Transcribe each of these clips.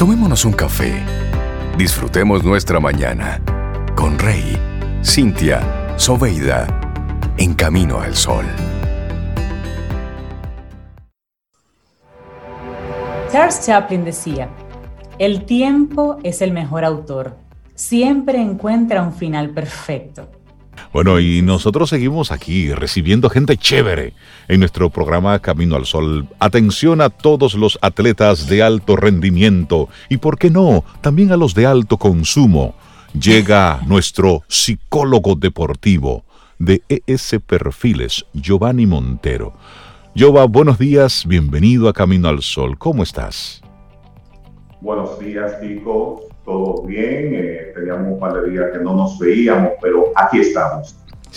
Tomémonos un café. Disfrutemos nuestra mañana con Rey, Cintia, Soveida, en Camino al Sol. Charles Chaplin decía: el tiempo es el mejor autor. Siempre encuentra un final perfecto. Bueno, y nosotros seguimos aquí recibiendo gente chévere en nuestro programa Camino al Sol. Atención a todos los atletas de alto rendimiento y, ¿por qué no?, también a los de alto consumo. Llega nuestro psicólogo deportivo de ES Perfiles, Giovanni Montero. Giova, buenos días, bienvenido a Camino al Sol. ¿Cómo estás? Buenos días, chicos. Todo bien, teníamos un par de días que no nos veíamos, pero aquí estamos.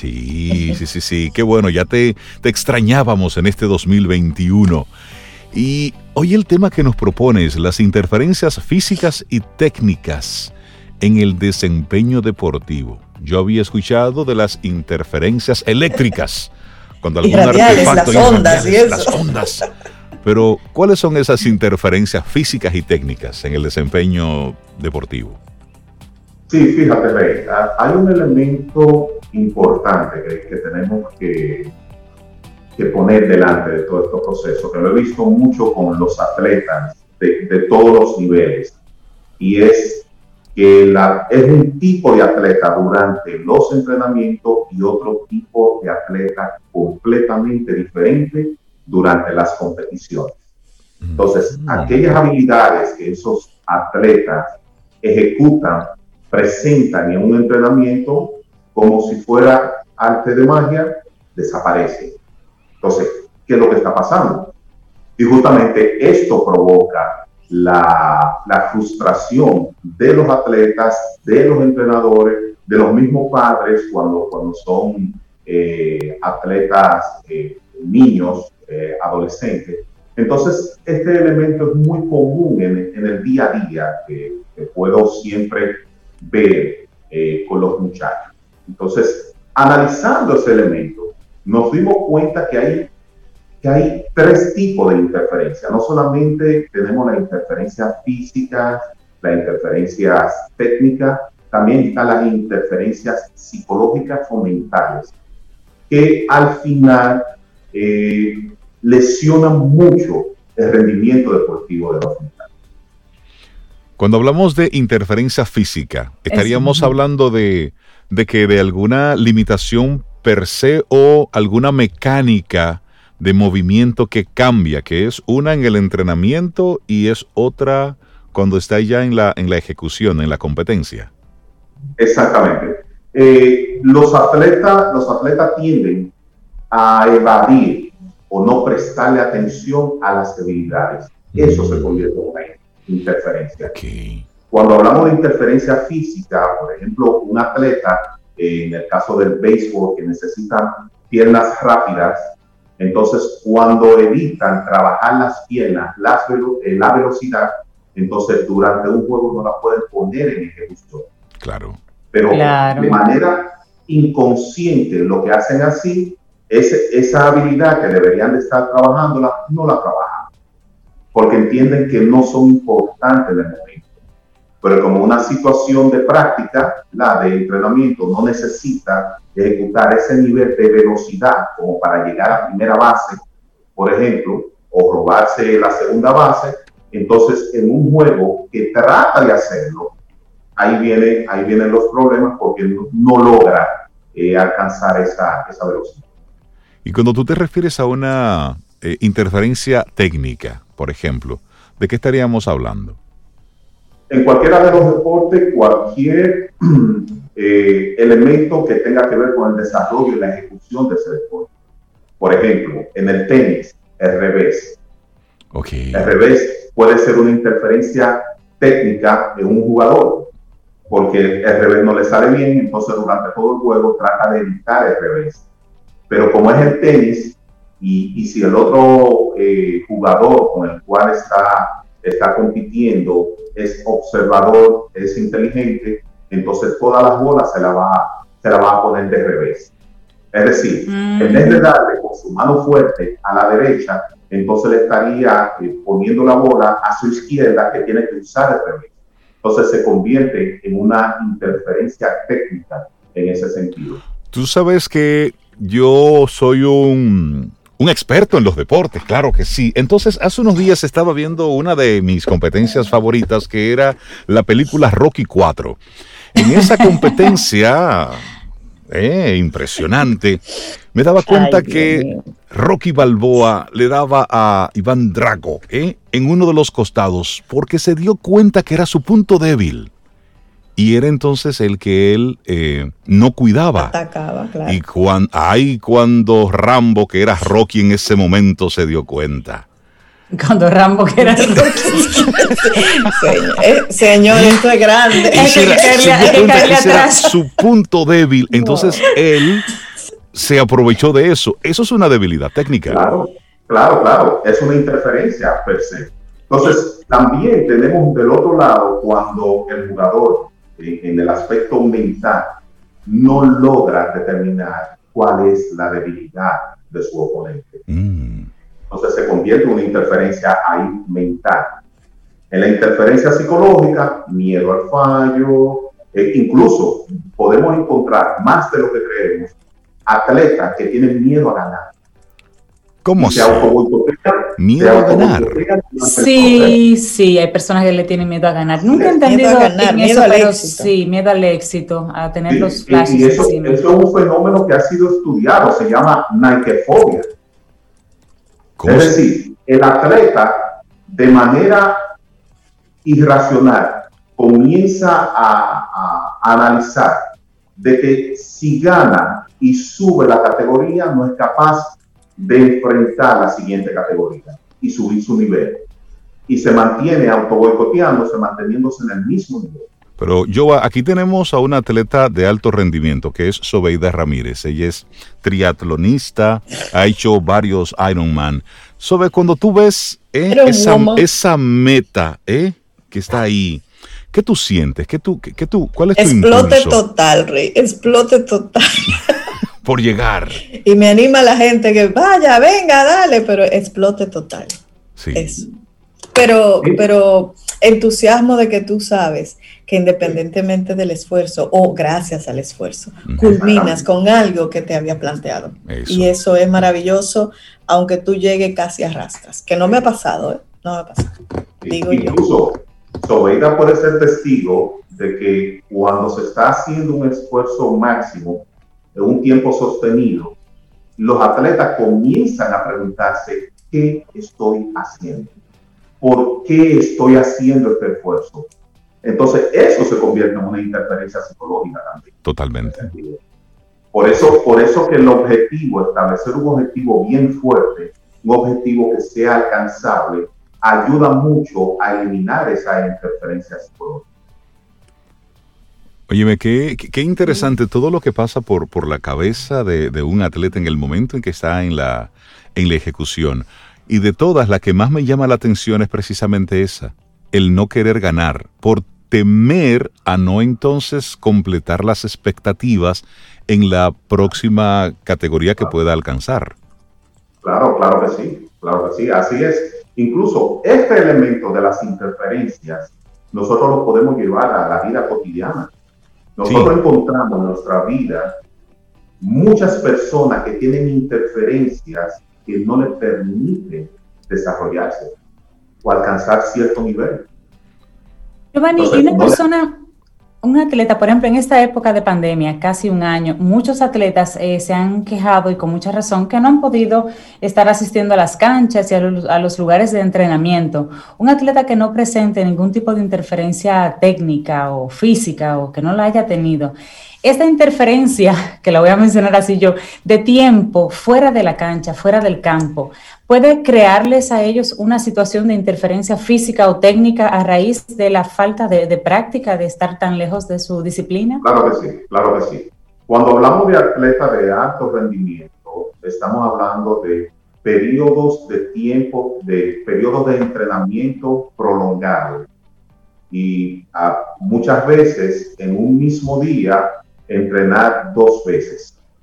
Sí, qué bueno, ya te extrañábamos en este 2021. Y hoy el tema que nos propones, las interferencias físicas y técnicas en el desempeño deportivo. Yo había escuchado de las interferencias eléctricas, cuando algún artefacto, las ondas y eso. Las ondas. Pero, ¿cuáles son esas interferencias físicas y técnicas en el desempeño deportivo? Sí, fíjate, Rey, hay un elemento importante que tenemos que poner delante de todo este proceso, que lo he visto mucho con los atletas de todos los niveles, y es que es un tipo de atleta durante los entrenamientos y otro tipo de atleta completamente diferente durante las competiciones. Entonces, aquellas habilidades que esos atletas ejecutan, presentan en un entrenamiento como si fuera arte de magia, desaparecen. Entonces, ¿qué es lo que está pasando? Y justamente esto provoca la frustración de los atletas, de los entrenadores, de los mismos padres cuando son atletas niños, adolescentes. Entonces, este elemento es muy común en el día a día que puedo siempre ver con los muchachos. Entonces, analizando ese elemento, nos dimos cuenta que hay tres tipos de interferencia. No solamente tenemos la interferencia física, las interferencias técnicas, también están las interferencias psicológicas o mentales, que al final lesionan mucho el rendimiento deportivo de los muchachos. Cuando hablamos de interferencia física, estaríamos hablando de que de alguna limitación per se o alguna mecánica de movimiento que cambia, que es una en el entrenamiento y es otra cuando está ya en la ejecución, en la competencia. Exactamente. Los atletas tienden a evadir o no prestarle atención a las debilidades. Eso se convierte en una interferencia. Okay. Cuando hablamos de interferencia física, por ejemplo, un atleta, en el caso del béisbol, que necesita piernas rápidas, entonces cuando evitan trabajar las piernas, la velocidad, entonces durante un juego no la pueden poner en ejecución. Claro. Pero de manera inconsciente lo que hacen así, esa habilidad que deberían de estar trabajándola, no la trabajan, porque entienden que no son importantes en el momento. Pero como una situación de práctica, la de entrenamiento, no necesita ejecutar ese nivel de velocidad como para llegar a primera base, por ejemplo, o robarse la segunda base, entonces en un juego que trata de hacerlo, ahí vienen los problemas porque no logra alcanzar esa velocidad. Y cuando tú te refieres a una interferencia técnica, por ejemplo, ¿de qué estaríamos hablando? En cualquiera de los deportes, cualquier elemento que tenga que ver con el desarrollo y la ejecución de ese deporte. Por ejemplo, en el tenis, el revés. Okay. El revés puede ser una interferencia técnica de un jugador, porque el revés no le sale bien, entonces durante todo el juego trata de evitar el revés. Pero como es el tenis, y si el otro jugador con el cual está compitiendo es observador, es inteligente, entonces todas las bolas se la va a poner de revés. Es decir, en vez de darle con su mano fuerte a la derecha, entonces le estaría poniendo la bola a su izquierda que tiene que usar el revés. Entonces se convierte en una interferencia técnica en ese sentido. Tú sabes que yo soy un experto en los deportes, claro que sí. Entonces, hace unos días estaba viendo una de mis competencias favoritas, que era la película Rocky 4. En esa competencia, impresionante, me daba cuenta que Rocky Balboa le daba a Iván Drago en uno de los costados, porque se dio cuenta que era su punto débil. Y era entonces el que él no cuidaba. Atacaba, claro. Y cuando Rambo, que era Rocky en ese momento, se dio cuenta. Cuando Rambo, que era Rocky. Señor, esto es grande. Ese era su punto débil. Entonces él se aprovechó de eso. Eso es una debilidad técnica. Claro. Es una interferencia per se. Entonces, también tenemos del otro lado cuando el jugador, en el aspecto mental, no logra determinar cuál es la debilidad de su oponente. Entonces se convierte en una interferencia ahí mental. En la interferencia psicológica, miedo al fallo, incluso podemos encontrar, más de lo que creemos, atletas que tienen miedo a ganar. ¿Cómo así? ¿Miedo a ganar? Sí, hay personas que le tienen miedo a ganar. Nunca he entendido eso, pero sí, miedo al éxito, a tener los flashes. Y eso es un fenómeno que ha sido estudiado, se llama Nikefobia. Es decir, el atleta de manera irracional comienza a analizar de que si gana y sube la categoría no es capaz de enfrentar la siguiente categoría y subir su nivel. Y se mantiene autoboicoteándose, manteniéndose en el mismo nivel. Pero aquí tenemos a una atleta de alto rendimiento que es Zobeida Ramírez. Ella es triatlonista, ha hecho varios Ironman. Sobe, cuando tú ves esa meta que está ahí, ¿qué tú sientes? ¿Cuál es tu explote impulso? Total, Rey, explote total. Por llegar. Y me anima la gente que vaya, venga, dale, pero explote total. Sí. Eso. Pero entusiasmo de que tú sabes que independientemente del esfuerzo o gracias al esfuerzo, culminas con algo que te había planteado. Eso. Y eso es maravilloso, aunque tú llegues casi a rastras, que no me ha pasado, no me ha pasado. Digo incluso, Zobeida puede ser testigo de que cuando se está haciendo un esfuerzo máximo en un tiempo sostenido, los atletas comienzan a preguntarse ¿qué estoy haciendo? ¿Por qué estoy haciendo este esfuerzo? Entonces eso se convierte en una interferencia psicológica también. Totalmente. Por eso que el objetivo, establecer un objetivo bien fuerte, un objetivo que sea alcanzable, ayuda mucho a eliminar esa interferencia psicológica. Óyeme, qué interesante todo lo que pasa por la cabeza de un atleta en el momento en que está en la ejecución. Y de todas, la que más me llama la atención es precisamente esa, el no querer ganar, por temer a no entonces completar las expectativas en la próxima categoría que pueda alcanzar. Claro que sí, así es. Incluso este elemento de las interferencias, nosotros lo podemos llevar a la vida cotidiana. Nosotros encontramos en nuestra vida muchas personas que tienen interferencias que no les permiten desarrollarse o alcanzar cierto nivel. Giovanni, y una persona, un atleta, por ejemplo, en esta época de pandemia, casi un año, muchos atletas se han quejado y con mucha razón que no han podido estar asistiendo a las canchas y a los lugares de entrenamiento. Un atleta que no presente ningún tipo de interferencia técnica o física o que no la haya tenido, esta interferencia, que la voy a mencionar así yo, de tiempo fuera de la cancha, fuera del campo, ¿puede crearles a ellos una situación de interferencia física o técnica a raíz de la falta de práctica, de estar tan lejos de su disciplina? Claro que sí. Cuando hablamos de atletas de alto rendimiento, estamos hablando de periodos de tiempo, de periodos de entrenamiento prolongados. Y muchas veces en un mismo día entrenar 2 veces.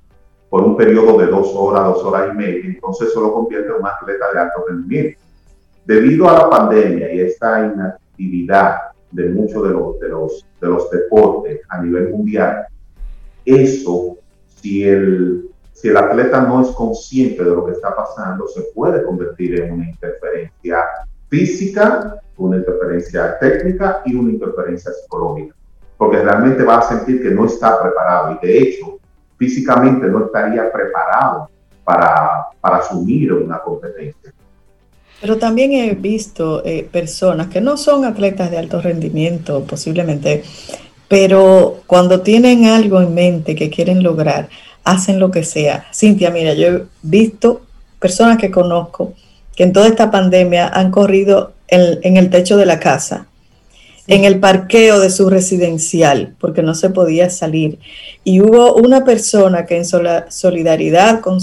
por un periodo de 2 horas, 2 horas y media, entonces eso lo convierte en un atleta de alto rendimiento. Debido a la pandemia y esta inactividad de muchos de los deportes a nivel mundial, eso, si el atleta no es consciente de lo que está pasando, se puede convertir en una interferencia física, una interferencia técnica y una interferencia psicológica, porque realmente va a sentir que no está preparado y de hecho físicamente no estaría preparado para asumir una competencia. Pero también he visto personas que no son atletas de alto rendimiento posiblemente, pero cuando tienen algo en mente que quieren lograr, hacen lo que sea. Cintia, mira, yo he visto personas que conozco que en toda esta pandemia han corrido en el techo de la casa, en el parqueo de su residencial, porque no se podía salir. Y hubo una persona que en solidaridad con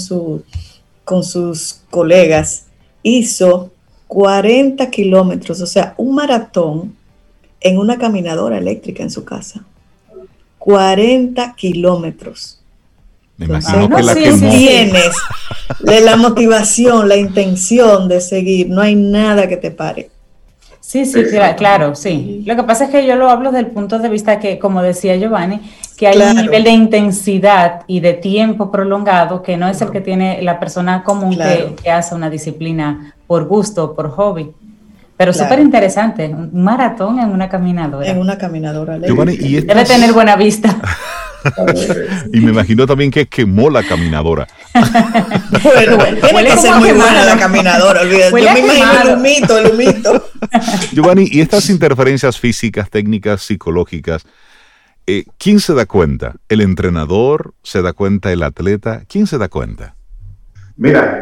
sus colegas hizo 40 kilómetros, o sea, un maratón en una caminadora eléctrica en su casa. 40 kilómetros. Me imagino que la quemó. Tienes la motivación, la intención de seguir, no hay nada que te pare. Sí, claro, sí. Lo que pasa es que yo lo hablo desde el punto de vista que, como decía Giovanni, que hay un nivel de intensidad y de tiempo prolongado que no es el que tiene la persona común que hace una disciplina por gusto, por hobby. Pero súper interesante, un maratón en una caminadora. En una caminadora. Giovanni, debe tener buena vista. Y me imagino también que quemó la caminadora. Tiene que ser muy buena la caminadora, olvídate. Yo me imagino el humito. Giovanni, y estas interferencias físicas, técnicas, psicológicas, ¿quién se da cuenta? ¿El entrenador? ¿Se da cuenta el atleta? ¿Quién se da cuenta? Mira,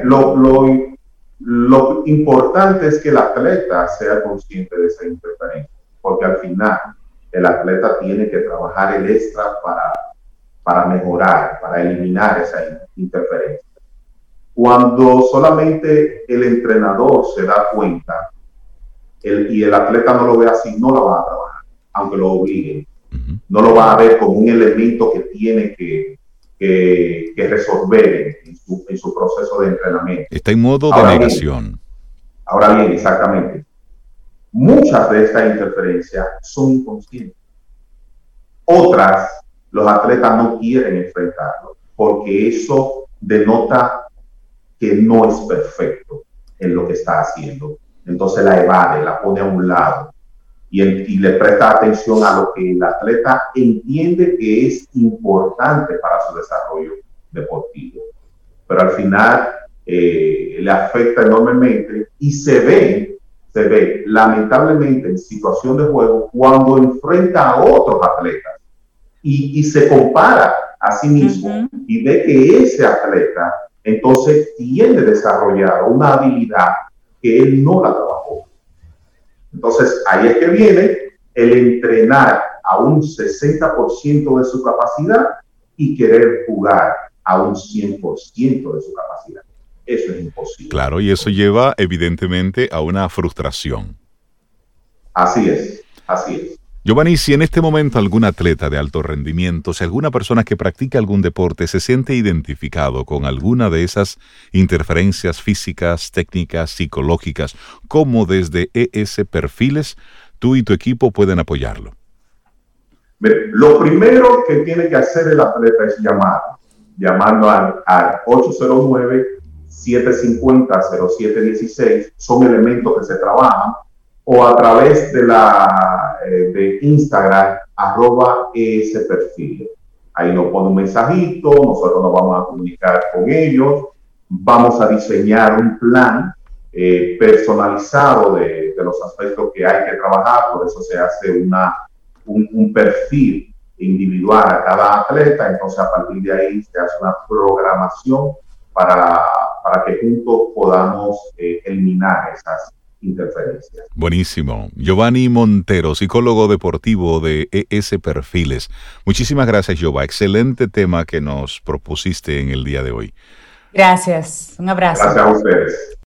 lo importante es que el atleta sea consciente de esa interferencia, porque al final el atleta tiene que trabajar el extra para mejorar, para eliminar esa interferencia. Cuando solamente el entrenador se da cuenta y el atleta no lo ve así, no lo va a trabajar, aunque lo obliguen. Uh-huh. No lo va a ver como un elemento que tiene que resolver en su proceso de entrenamiento. Está en modo de negación. Ahora bien, exactamente. Muchas de estas interferencias son inconscientes. Otras, los atletas no quieren enfrentarlo, porque eso denota que no es perfecto en lo que está haciendo. Entonces la evade, la pone a un lado y le presta atención a lo que el atleta entiende que es importante para su desarrollo deportivo. Pero al final le afecta enormemente y se ve lamentablemente en situación de juego cuando enfrenta a otros atletas y se compara a sí mismo. Uh-huh. Y ve que ese atleta entonces tiene desarrollado una habilidad que él no la trabajó. Entonces ahí es que viene el entrenar a un 60% de su capacidad y querer jugar a un 100% de su capacidad. Eso es imposible. Claro, y eso lleva evidentemente a una frustración. Así es. Giovanni, si en este momento algún atleta de alto rendimiento, si alguna persona que practica algún deporte se siente identificado con alguna de esas interferencias físicas, técnicas, psicológicas, ¿cómo desde ES Perfiles tú y tu equipo pueden apoyarlo? Lo primero que tiene que hacer el atleta es llamando al 809-750-0716, son elementos que se trabajan, o a través de Instagram, @ESPerfiles. Ahí nos pone un mensajito, nosotros nos vamos a comunicar con ellos, vamos a diseñar un plan personalizado de los aspectos que hay que trabajar, por eso se hace un perfil individual a cada atleta, entonces a partir de ahí se hace una programación para que juntos podamos eliminar esas interferencias. Buenísimo. Giovanni Montero, psicólogo deportivo de ES Perfiles. Muchísimas gracias, Giova. Excelente tema que nos propusiste en el día de hoy. Gracias. Un abrazo. Gracias a ustedes.